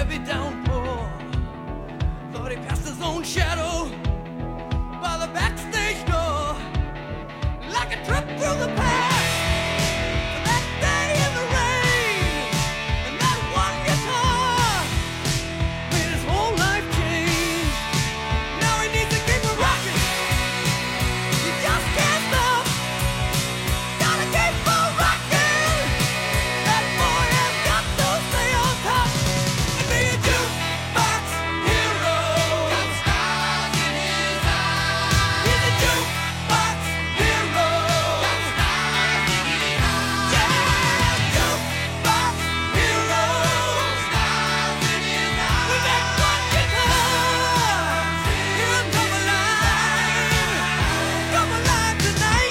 heavy downpour. Thought he passed his own shadow by the backstage door, like a trip through the past. That day in the rain, and that one guitar made his whole life change. Now he needs to keep it rocking. He just can't stop. Gotta keep on rocking. That boy has got to stay on top and be a jukebox hero. Got stars in his eyes. He's a jukebox hero. Got stars in his eyes. Yeah, jukebox hero. Stars in his eyes. With that one guitar, he'll come alive tonight.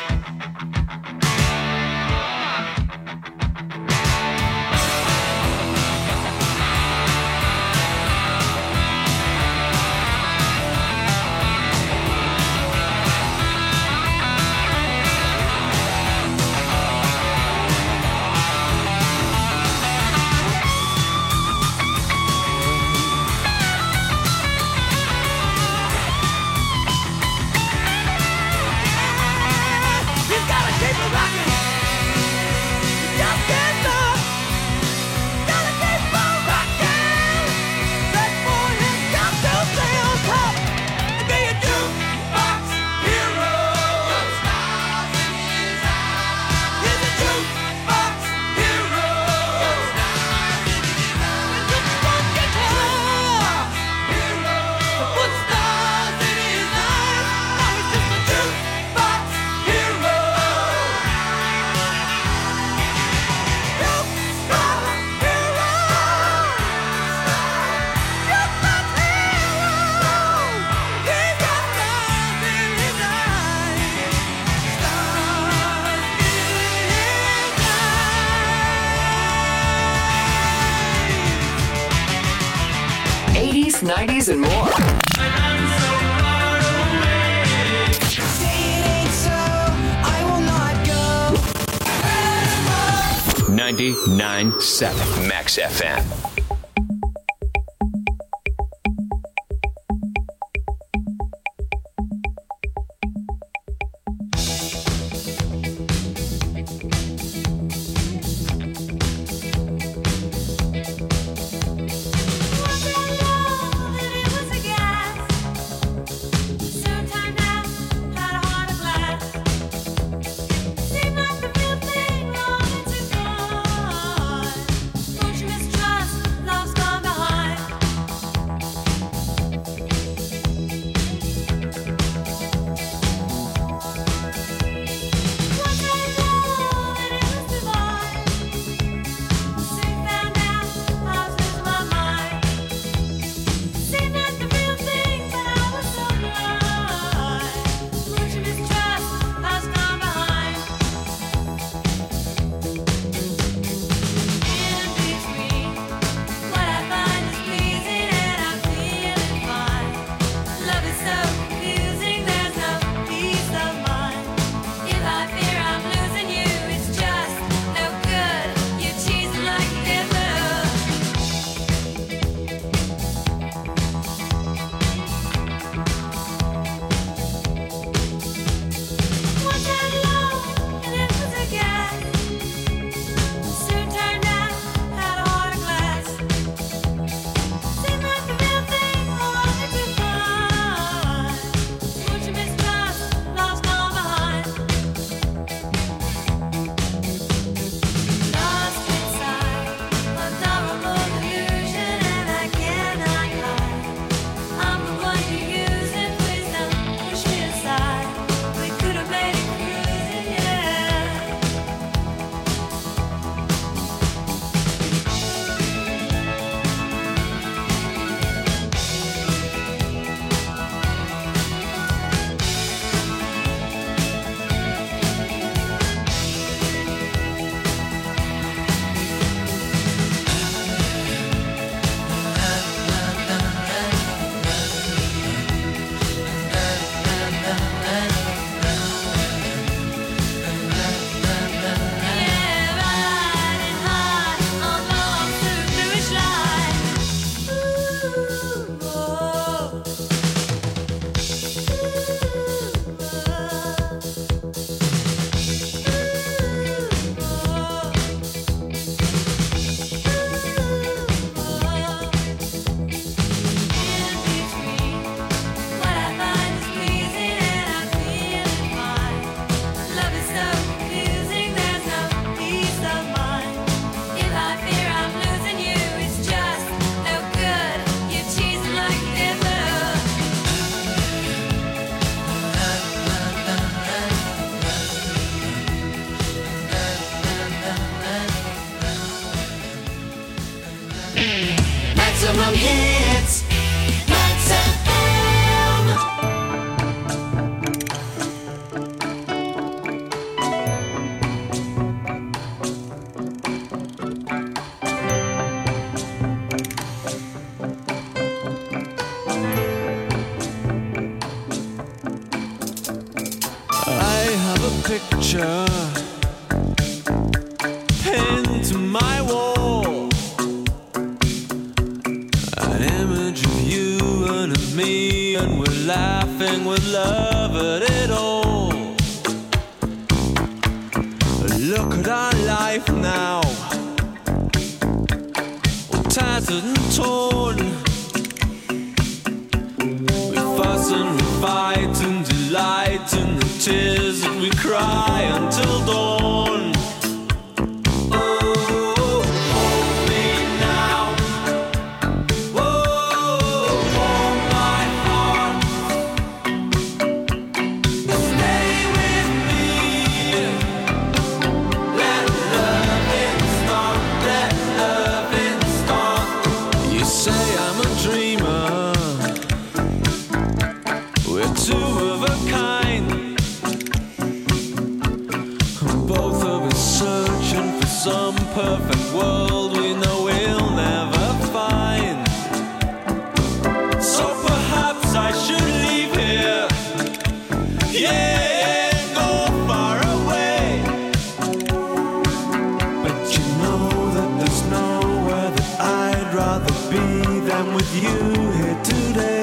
He's gotta keep it rocking. He just can't stop. Gotta keep on rocking. That boy has got to stay on top and be a jukebox hero. Got stars in his eyes. He's a jukebox hero. Got stars in his eyes. With just one guitar hero. To put stars in his eyes. Now he's just a jukebox hero. '80s, '90s, and more. 99.7 Max FM. Don't you mistrust Some hits. Max FM. I have a picture pinned to my wall, an image of you and of me, and we're laughing with love at it all. Look at our life now, all tattered and torn. We fuss and we fight and delight in the tears that we cry until dawn. Oh, hold me now. Oh, hold my heart. Stay with me. Let loving start. Let loving start. You say I'm a dreamer. We're two of a kind. Both of us searching for some perfect world we know we'll never find. So perhaps I should leave here, yeah, go far away. But you know that there's nowhere that I'd rather be than with you here today.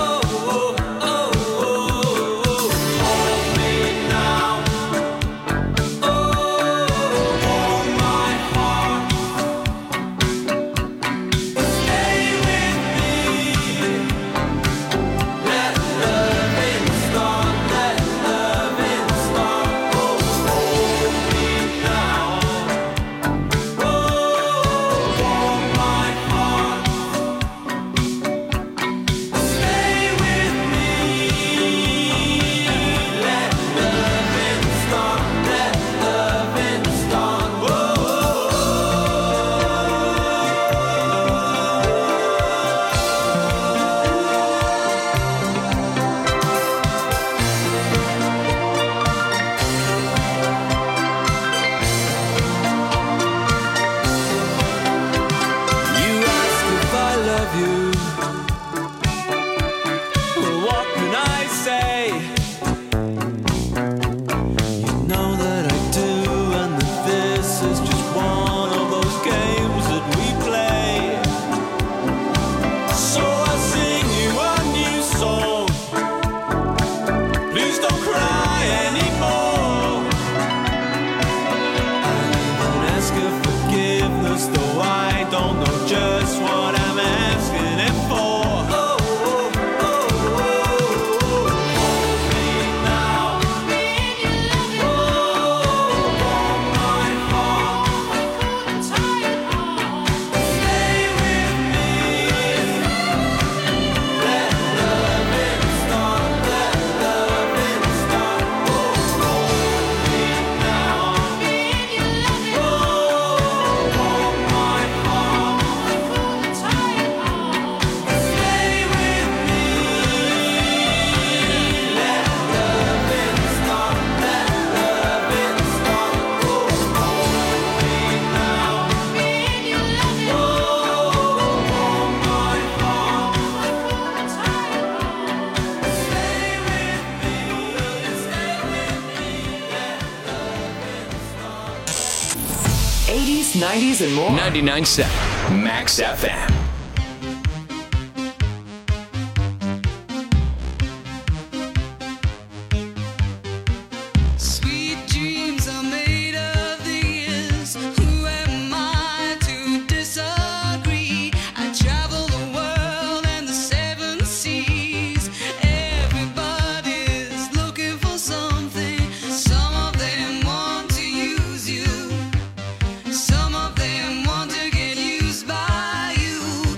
'80s, '90s, and more. 99.7 Max FM. Sweet dreams are made of these. Who am I to disagree? I travel the world and the seven seas. Everybody's looking for something. Some of them want to use you. Some of them want to get used by you.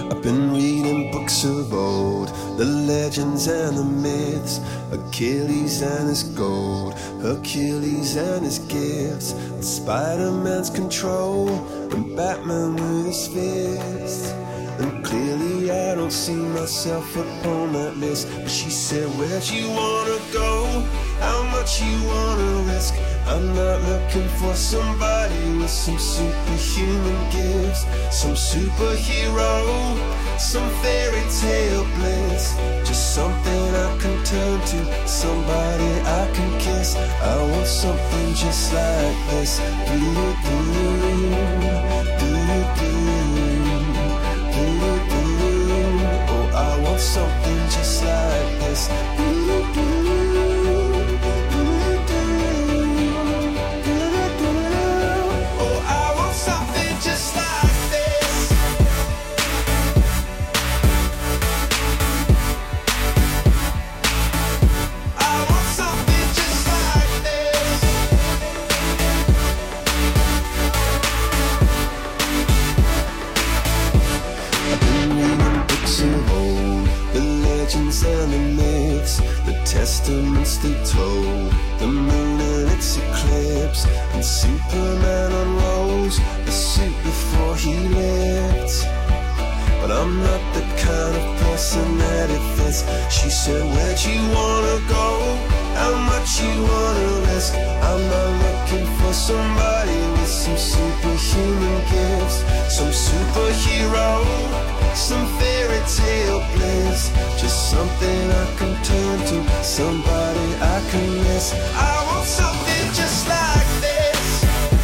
I've been reading books of old, the legends and the myths, Achilles and his gold, Hercules and his gifts, and Spider-Man's control, and Batman with his fists. And clearly I don't see myself upon that list. But she said, where'd you wanna go? How much you wanna risk? I'm not looking for somebody with some superhuman gifts, some superhero, some fairy tale bliss. Just something I can turn to, somebody I can kiss. I want something just like this. Oh, I want something just like this. And the myths, the testaments they told, the moon and its eclipse, and Superman unrolls the suit before he lived. But I'm not the kind of person that it fits. She said, where'd you wanna go? How much you wanna risk? I'm not looking for somebody with some superhuman gifts, some superhero, some fairy tale bliss. Just something I can turn to, somebody I can miss. I want something just like this.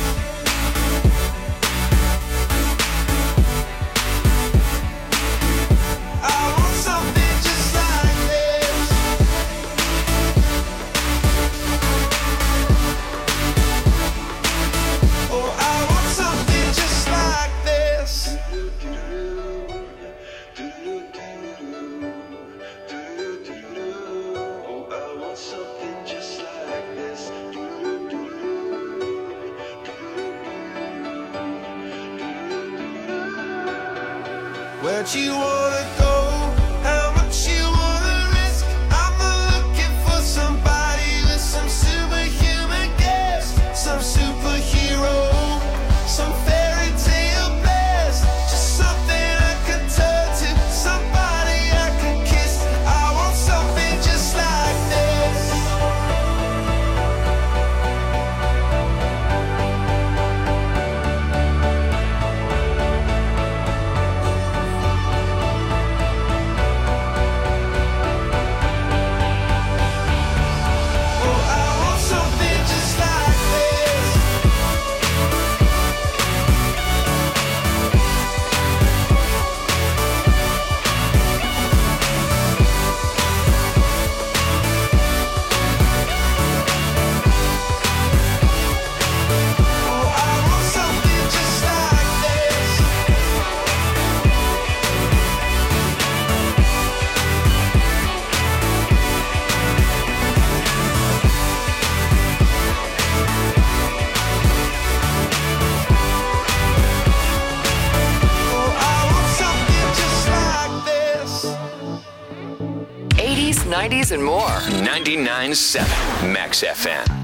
I want something just like this. Oh, I want something just like this. Where'd you wanna go? How much you wanna risk? I'm not looking for somebody with some superhuman gifts, some superhero, some fairy tale bliss. Just something I can turn to, somebody I can kiss. I want something just like this. And more. 99.7 Max FM.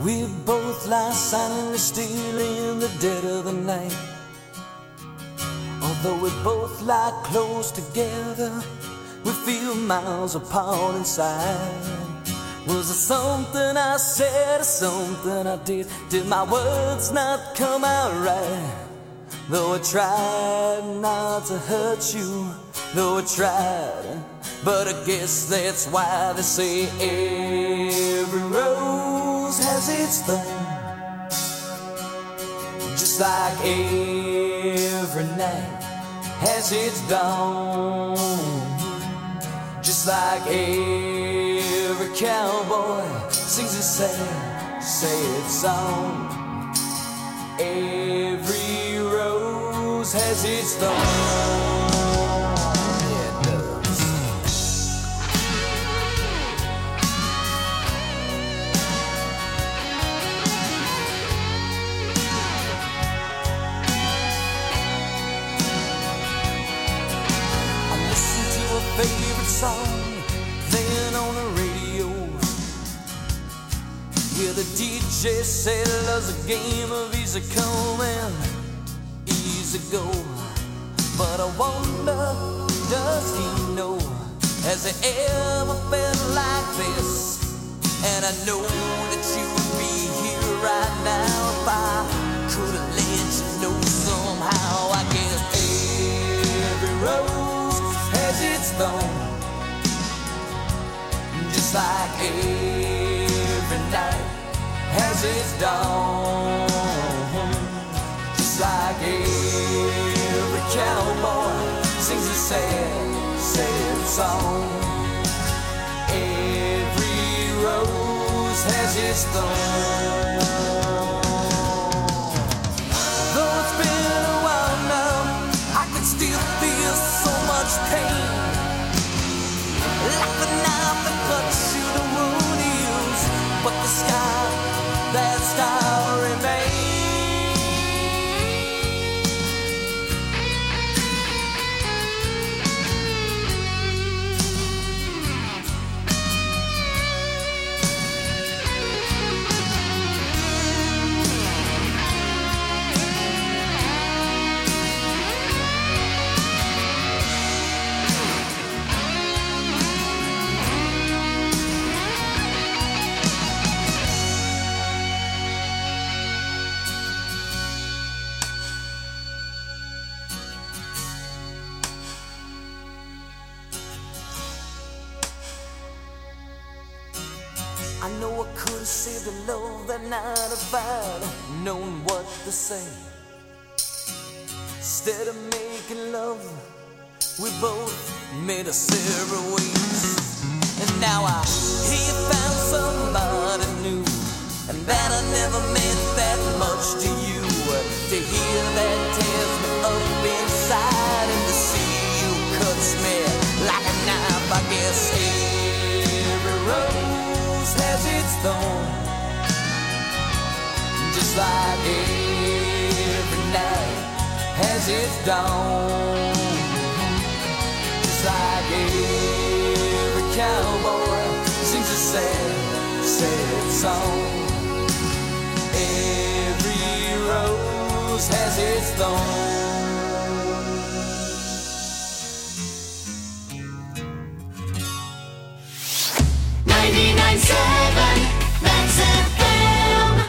We both lie silently still in the dead of the night. Although we both lie close together, we feel miles apart inside. Was it something I said or something I did? Did my words not come out right? Though I tried not to hurt you, though I tried, but I guess that's why they say every rose has its thorn. Just like every night has its dawn. Just like every cowboy sings a sad, sad song. Every rose has its thorn. Yeah, it does. I listen to a favorite song playing on the radio. Yeah, the DJ said love's a game of easy come and easy go. But I wonder, does he know? Has he ever felt like this? And I know that you would be here right now if I could have let you know somehow. I guess every rose has its thorn. Just like every night has its dawn. Just like every cowboy sings a sad, sad song. Every rose has its thorn. Though it's been a while now, I can still feel so much pain. Like the knife that cuts you, the wound heals, but the scar, that scar remains. I know I could have saved the love that night if I'd known what to say. Instead of making love, we both made us separate ways. And now I hear you found somebody new, and that I never meant that much to you. To hear that tears me up inside, and to see you cuts me like a knife. I guess every rose has its thorn. Just like every night has its dawn. Just like every cowboy sings a sad, sad song. Every rose has its thorn. 99.7 Max FM.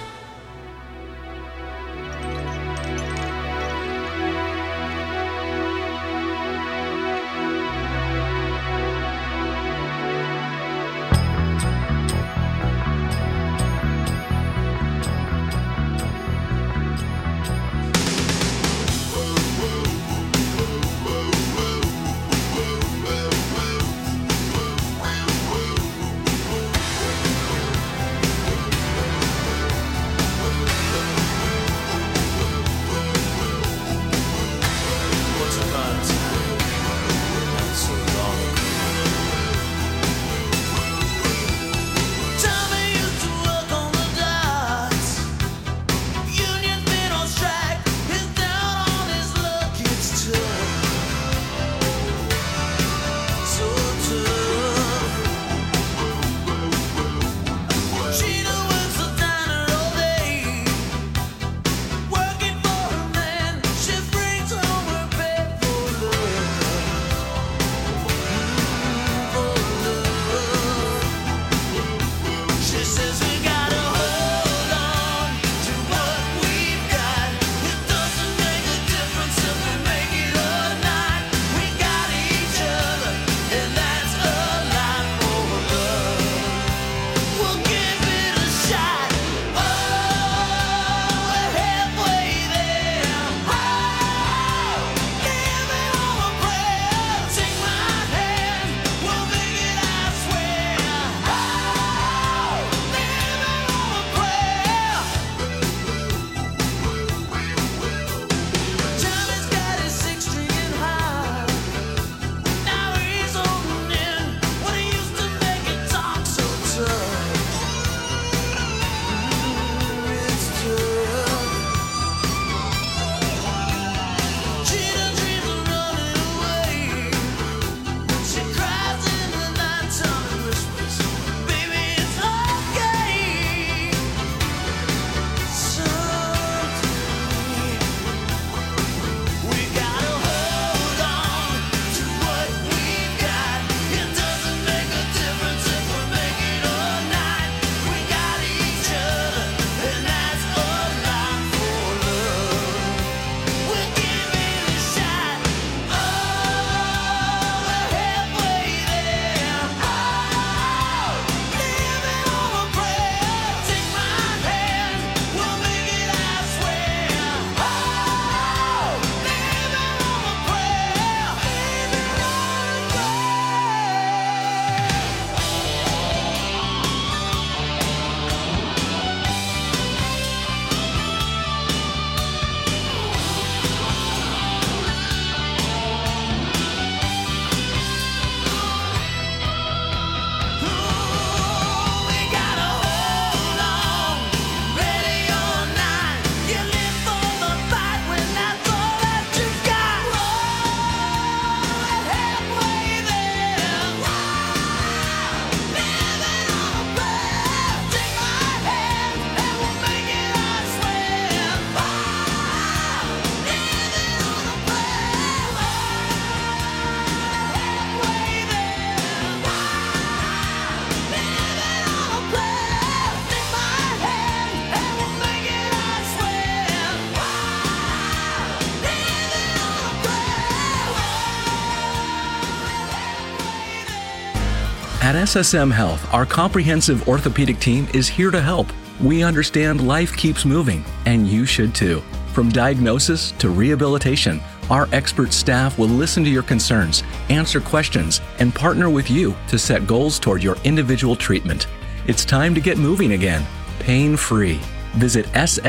At SSM Health, our comprehensive orthopedic team is here to help. We understand life keeps moving, and you should too. From diagnosis to rehabilitation, our expert staff will listen to your concerns, answer questions, and partner with you to set goals toward your individual treatment. It's time to get moving again, pain-free. Visit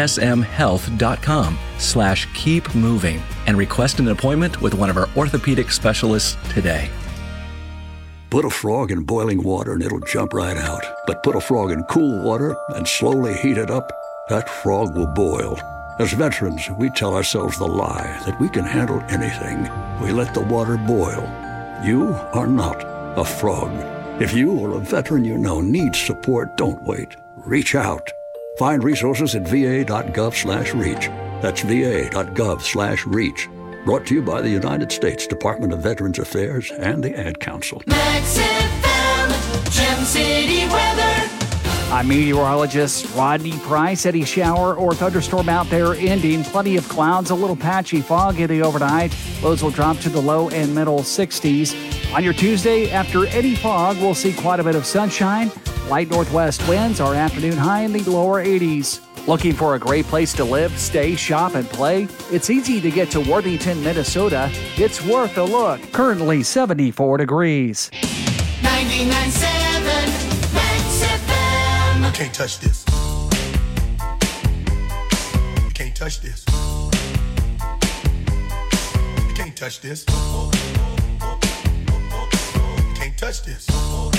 ssmhealth.com/keepmoving and request an appointment with one of our orthopedic specialists today. Put a frog in boiling water and it'll jump right out. But put a frog in cool water and slowly heat it up, that frog will boil. As veterans, we tell ourselves the lie that we can handle anything. We let the water boil. You are not a frog. If you or a veteran you know needs support, don't wait. Reach out. Find resources at va.gov/reach. That's va.gov/reach. Brought to you by the United States Department of Veterans Affairs and the Ad Council. Max FM, Gem City weather. I'm meteorologist Rodney Price. Any shower or thunderstorm out there ending. Plenty of clouds, a little patchy fog in the overnight. Lows will drop to the low and middle 60s. On your Tuesday, after any fog, we'll see quite a bit of sunshine. Light northwest winds, our afternoon high in the lower 80s. Looking for a great place to live, stay, shop, and play? It's easy to get to Worthington, Minnesota. It's worth a look. Currently 74 degrees. 99.7 Max FM. You can't touch this. You can't touch this. You can't touch this. You can't touch this.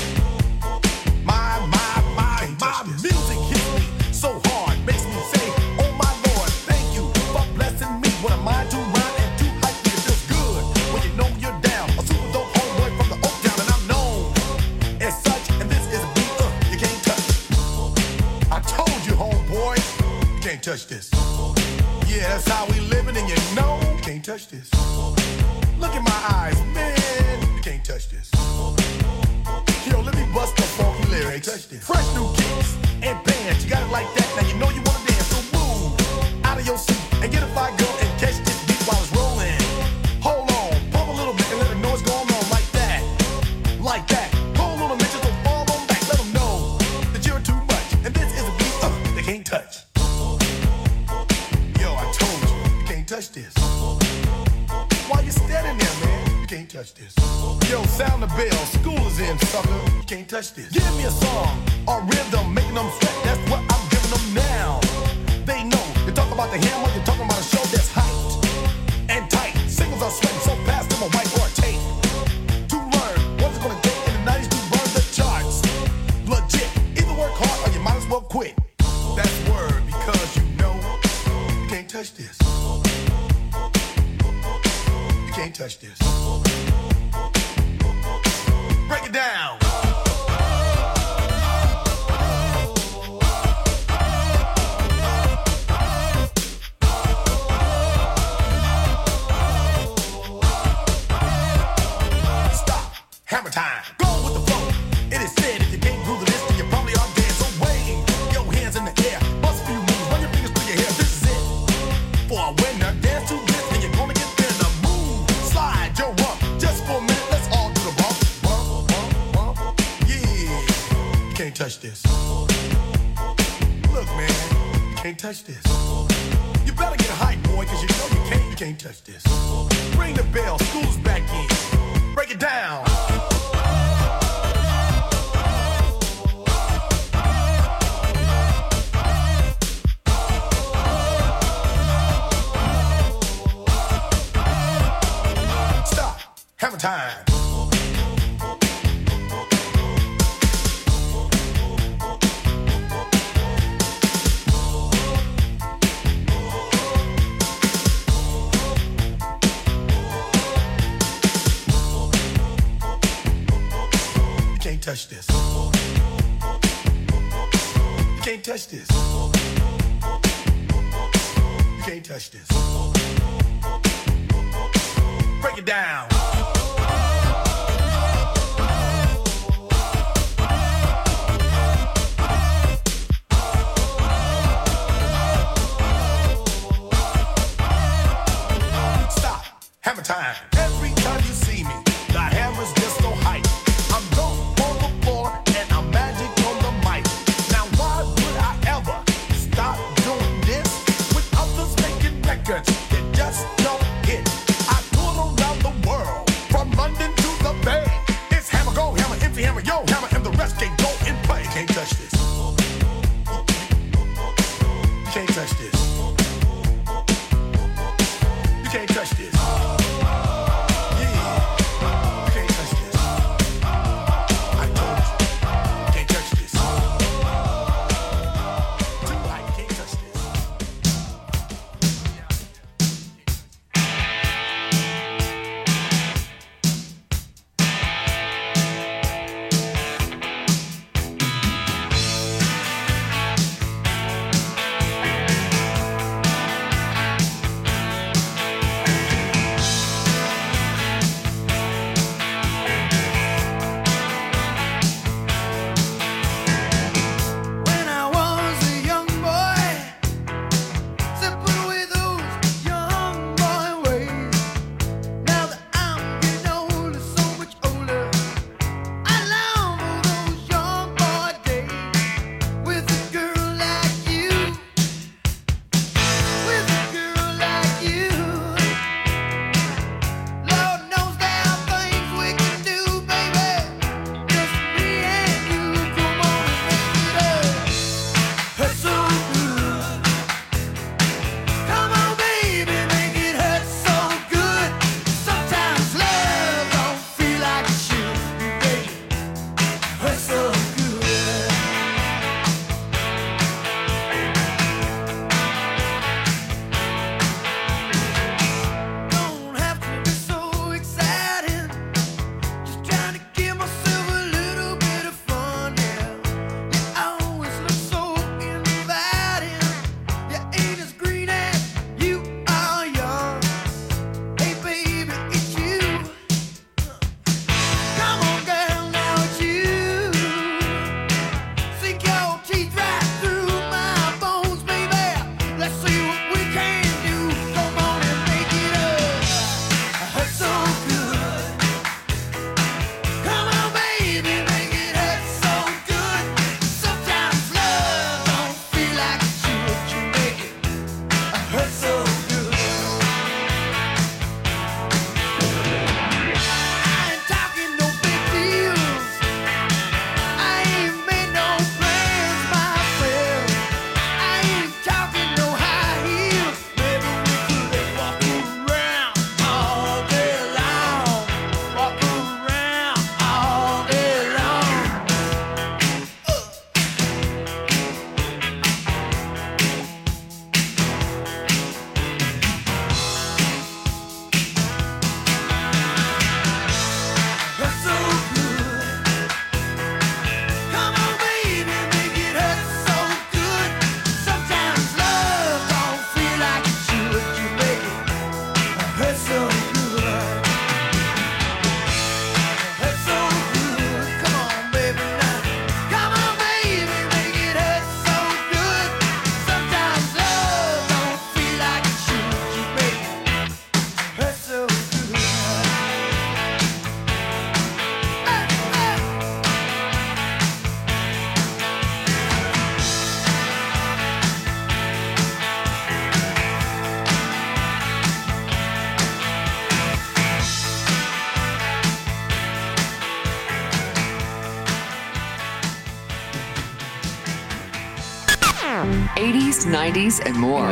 My music hits me so hard, makes me say, oh my Lord, thank you for blessing me. What a mind to rhyme and to hype me, it feels good when you know you're down. A super dope homeboy from the Oak Town, and I'm known as such, and this is a beat you can't touch. I told you, homeboy, you can't touch this. Yeah, that's how we living, and you know you can't touch this. Look in my eyes, man, you can't touch this. Yo, let me bust the funky lyrics. Fresh new kicks and bands, you got it like that. Now you know you wanna dance, so move out of your seat and get a fire girl and catch this beat while it's rolling. Hold on, pump a little bit and let them know what's going on like that, like that. Hold on a minute, so fall on back, let them know that you're too much, and this is a beat they can't touch. Yo, I told you, you can't touch this. Why you standing there, man? You can't touch this. Yo, sound the bell, school is in, sucker. You can't touch this. Give me a song or rhythm, making them sweat. That's what I'm giving them now. They know. You talk about the hammer, you're talking about a show that's hyped and tight. Singles are sweating so fast, them a white or a tape. To learn what it's gonna take in the 90s to burn the charts. Legit. Either work hard or you might as well quit. That's word because you know you can't touch this. You can't touch this. Break it down. Stop. Hammer time. Go with the flow. It is said if you can't groove the list, then you probably are dead. So wave your hands in the air. Bust a few moves. Run your fingers through your hair. This is it. For a winner, dance to this, and you're gonna get there. The move. Slide your rump. Just for a minute, let's all do the bump. Can't touch this. Look, man, you can't touch this. You better get hype, boy, cause you know you can't touch this. Ring the bell, school's back in. Break it down. Stop. Hammer time. Touch this. You can't touch this. You can't touch this. Break it down. Stop. Hammer time. Every time you see me, the hammer's just so hype. I'm going for the MC Hammer, yo, Hammer, and the rest can go and play. Can't touch this. Can't touch this. You can't touch this. '80s, '90s, and more.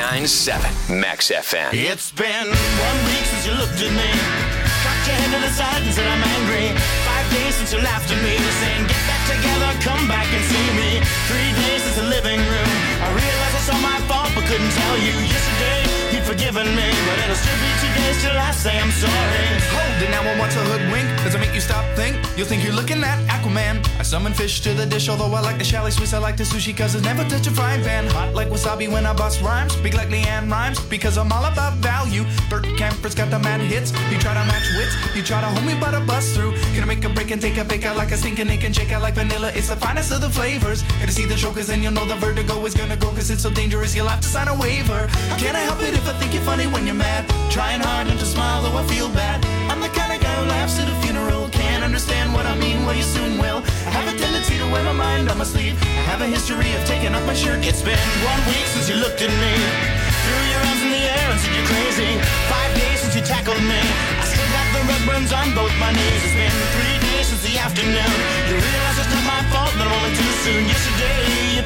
99.7 Max FM. It's been 1 week since you looked at me, cocked your head to the side and said I'm angry. 5 days since you laughed at me, saying get back together, come back and see me. 3 days since the living room, I realized I saw my fault but couldn't tell you. Yesterday you'd forgiven me, but it'll still be 2 days till I say I'm sorry. Hold it now, I want to hoodwink. Does it make you stop, think? You'll think you're looking at Aquaman. I summon fish to the dish, although I like the chalet Swiss. I like the sushi cause it's never touch a frying pan. Hot like wasabi when I bust rhymes. Big like Leanne rhymes because I'm all about value. Bert Camper's got the mad hits. You try to match wits, you try to hold me but I bust through. Gonna make a break and take a bake out like a stinking ink and shake out like vanilla. It's the finest of the flavors. Gonna see the show cause then you'll know the vertigo is gonna go cause it's so dangerous you'll have to sign a waiver. How can I help it if I think you're funny when you're mad? Trying hard not to smile though I feel bad. I'm the kind of guy who laughs at a funeral. Can't understand what I mean, well you soon will. I have a tendency to wear my mind on my sleeve. I have a history of taking off my shirt. It's been 1 week since you looked at me, threw your arms in the air and said you're crazy. 5 days since you tackled me, I still got the rug burns on both my knees. It's been 3 days since the afternoon,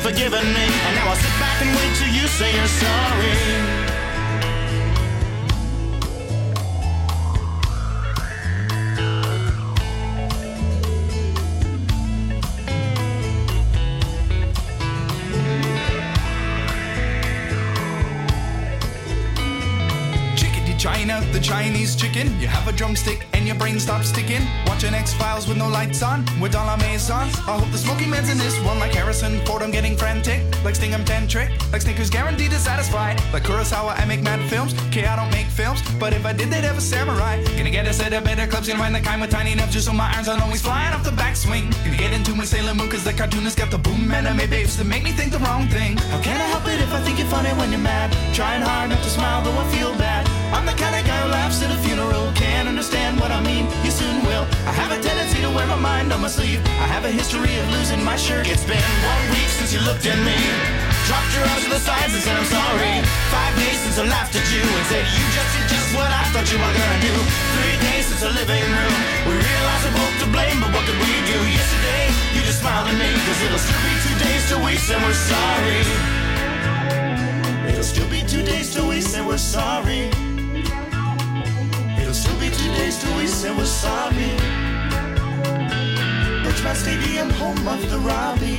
forgiven me, and now I'll sit back and wait till you say you're sorry. China, the Chinese chicken. You have a drumstick and your brain stops sticking. Watching X-Files with no lights on, with all our maze on. I hope the smoky man's in this one like Harrison Ford. I'm getting frantic, like Sting, I'm tantric. Like Snickers guaranteed to satisfy. Like Kurosawa, I make mad films. Okay, I don't make films, but if I did, they'd have a samurai. Gonna get a set of better clubs, gonna find the kind with tiny enough just so my irons aren't always flying off the backswing. Gonna get into my Sailor Moon, cause the cartoonist got the boom anime babes to make me think the wrong thing. How can I help it if I think you're funny when you're mad? Trying hard not to smile, though I feel bad. I'm the kind of guy who laughs at a funeral. Can't understand what I mean, you soon will. I have a tendency to wear my mind on my sleeve. I have a history of losing my shirt. It's been 1 week since you looked at me, dropped your arms to the sides and said I'm sorry. 5 days since I laughed at you and said you just did just what I thought you were gonna do. 3 days since the living room, we realized we're both to blame, but what could we do? Yesterday, you just smiled at me, cause it'll still be 2 days till we say we're sorry. It'll still be 2 days till we say we're sorry. It'll still be 2 days till we say we're sorry. Bridgman Stadium, home of the Robbie.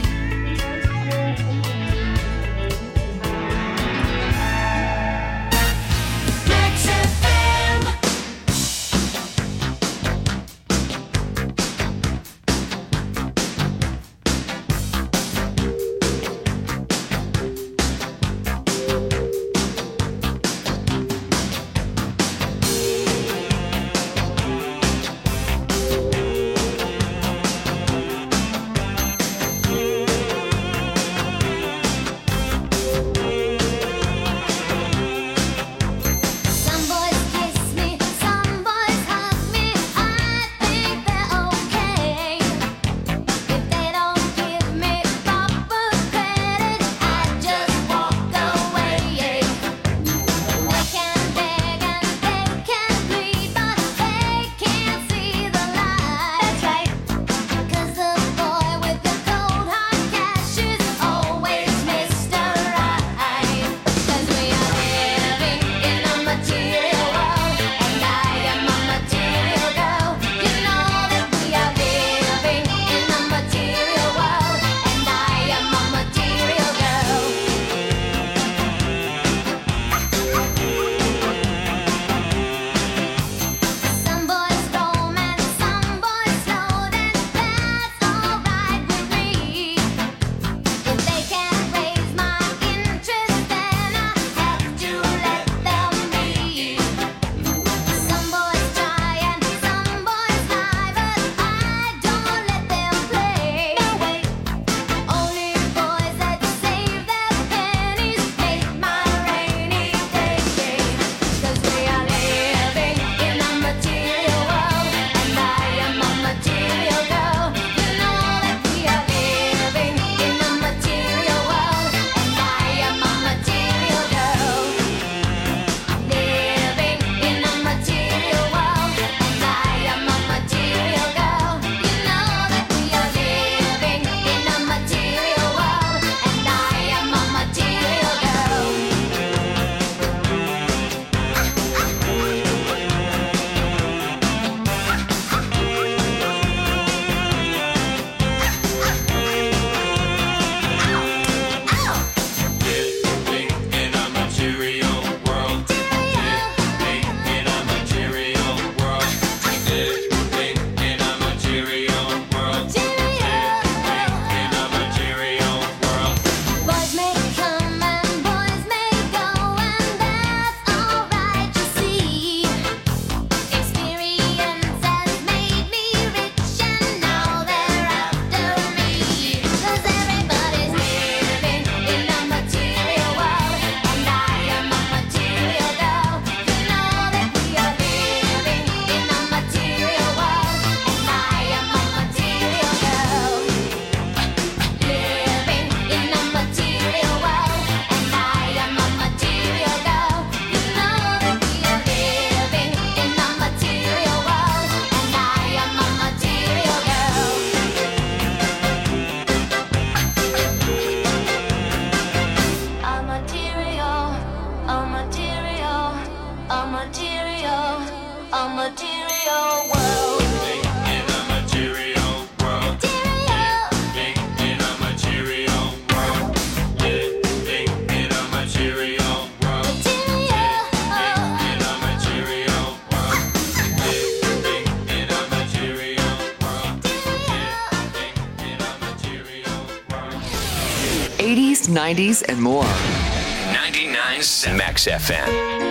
80s, 90s, and more. 99.7 Max FM.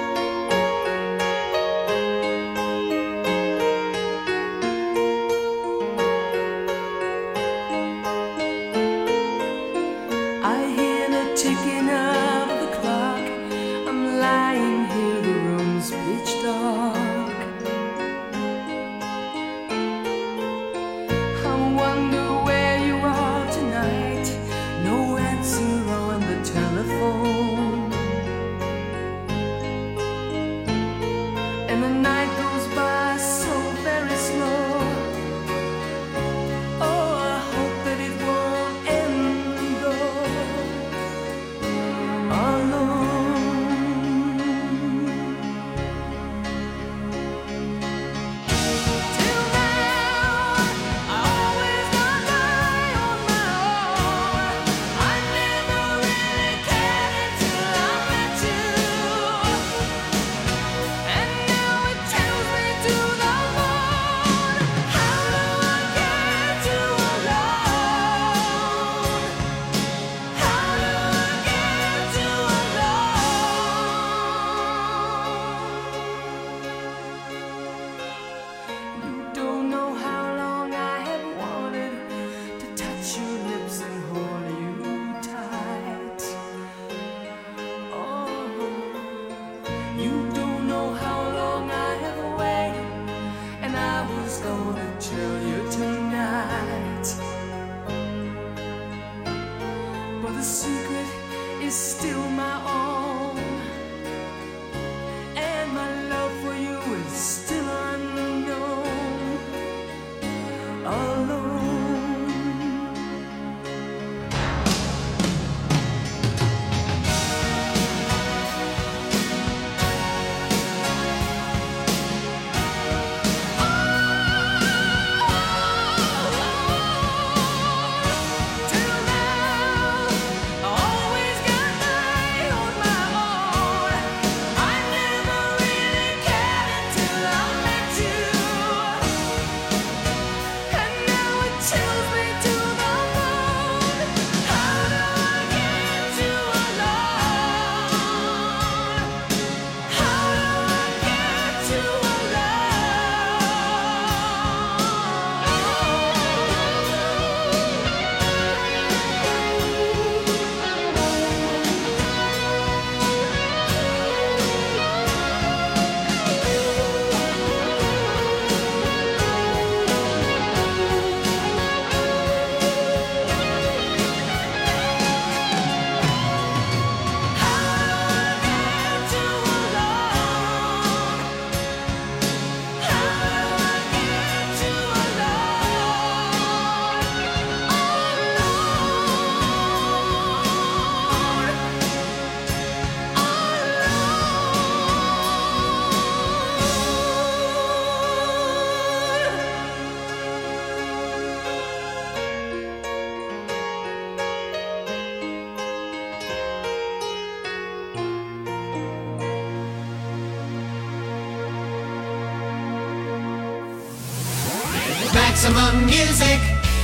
Maximum music,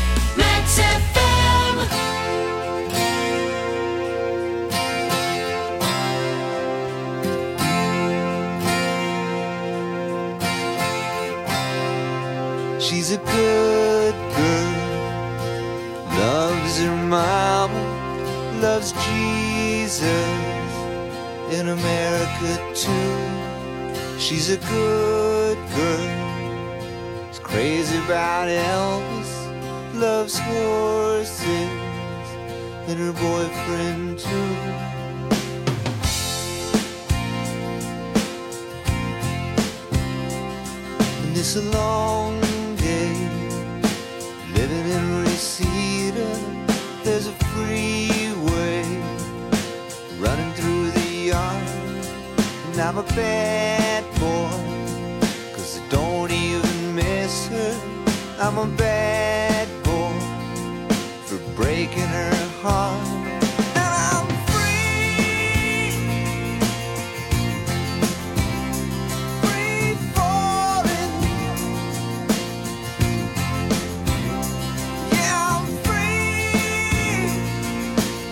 Max FM. She's a good girl, loves her mama, loves Jesus in America too. She's a good girl, crazy about Elvis, loves horses and her boyfriend too. And it's a long day living in Reseda. There's a freeway running through the yard, and I'm a bad boy, 'cause I don't even miss her. I'm a bad boy for breaking her heart. And I'm free, free falling. Yeah, I'm free,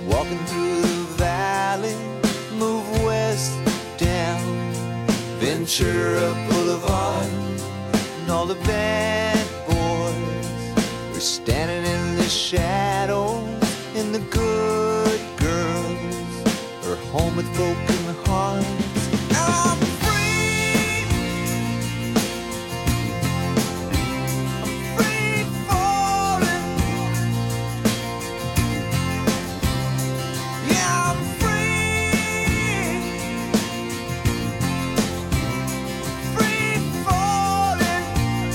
Walking through the valley, move west down Ventura Boulevard, and all the bad boys are standing in the shadows, and the good girls are home with broken hearts. I'm free. I'm free falling. Yeah, I'm free. Free falling.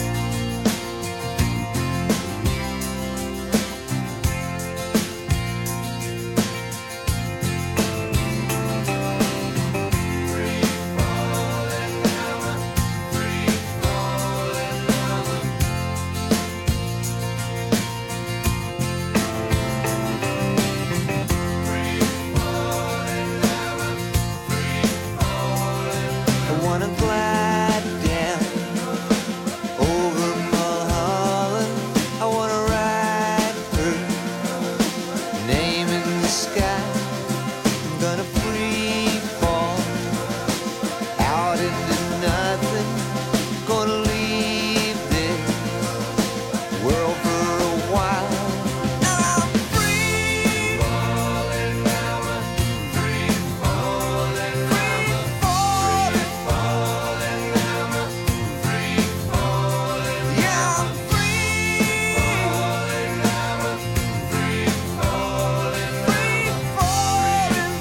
I wanna glide down over Mulholland. I wanna write her name in the sky. I'm gonna free fall out into nothing. Gonna leave this world for a while. I'm free falling, free falling, free falling, free falling. Yeah, I'm free falling, free falling, free falling,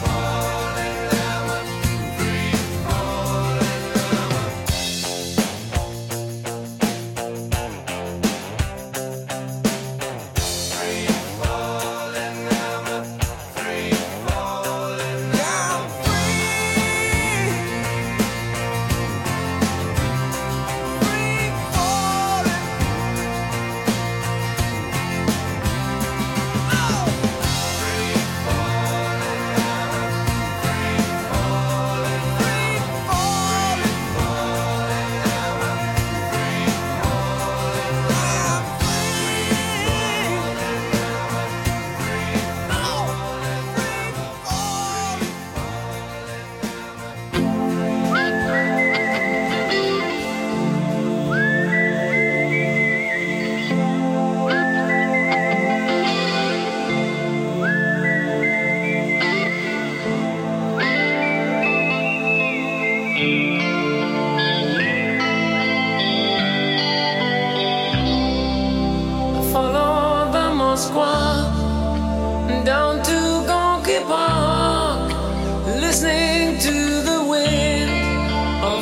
Follow the Moskwa down to Gonky Park, listening to the wind of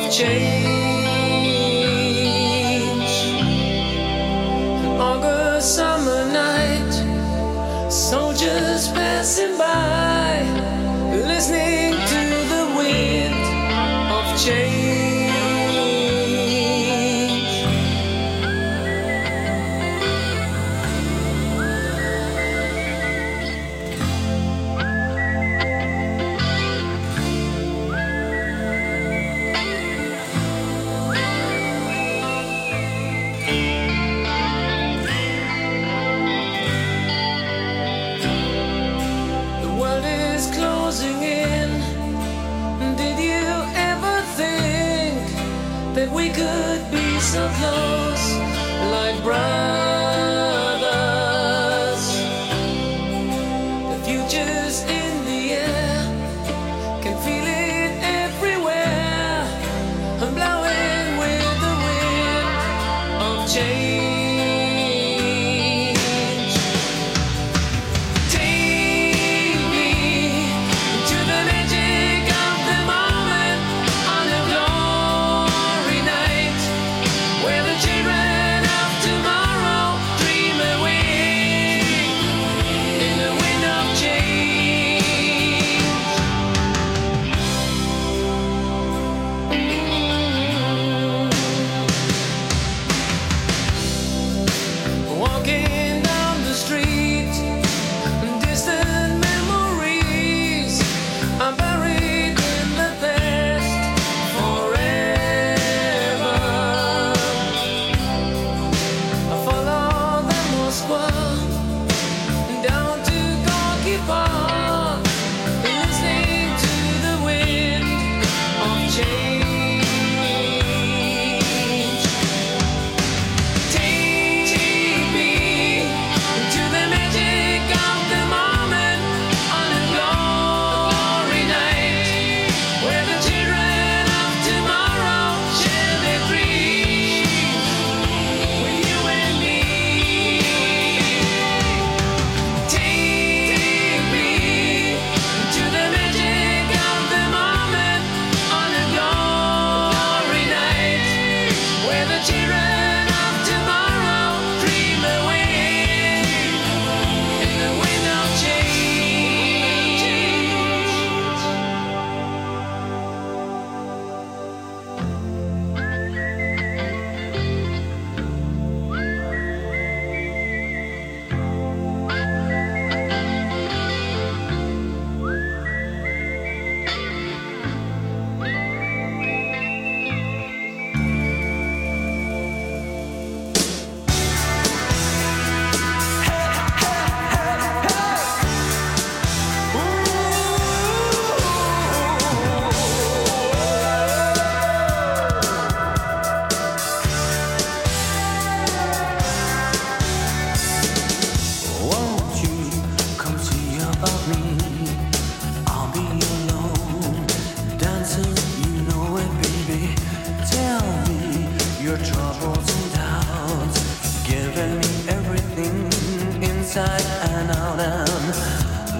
change. An August summer night, soldiers passing by, listening to the wind of change. The world is closing in. Did you ever think that we could be so close, like brothers? The future's in the air, can feel it everywhere. I'm blowing with the wind of change. Take me to the magic of the moment on a glory night, where the children of tomorrow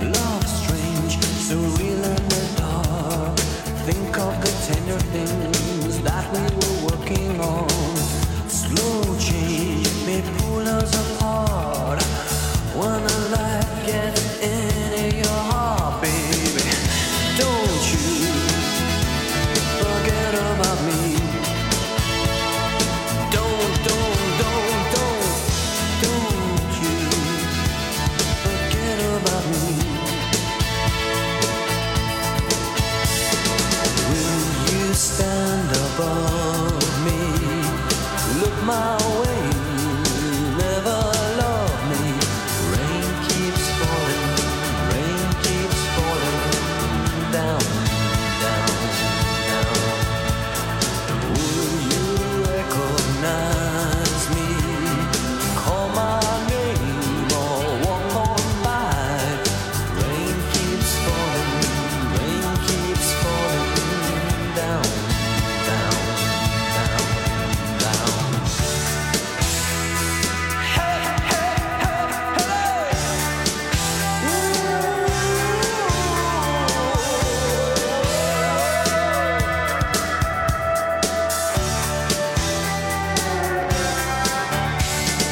Love strange, surreal in the dark. Think of the tender things that we were working on. Slow change may pull us apart. When the light gets into your heart, baby, don't you forget about me. Don't you forget about me. Will you stand above me? Look my way, never love me. Rain keeps falling down, down, down. Will you recognize me? Call my name or walk on by. Rain keeps falling down, down, down, down. Hey, hey, hey, hey.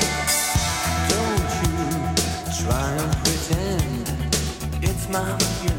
Don't you try and pretend it's my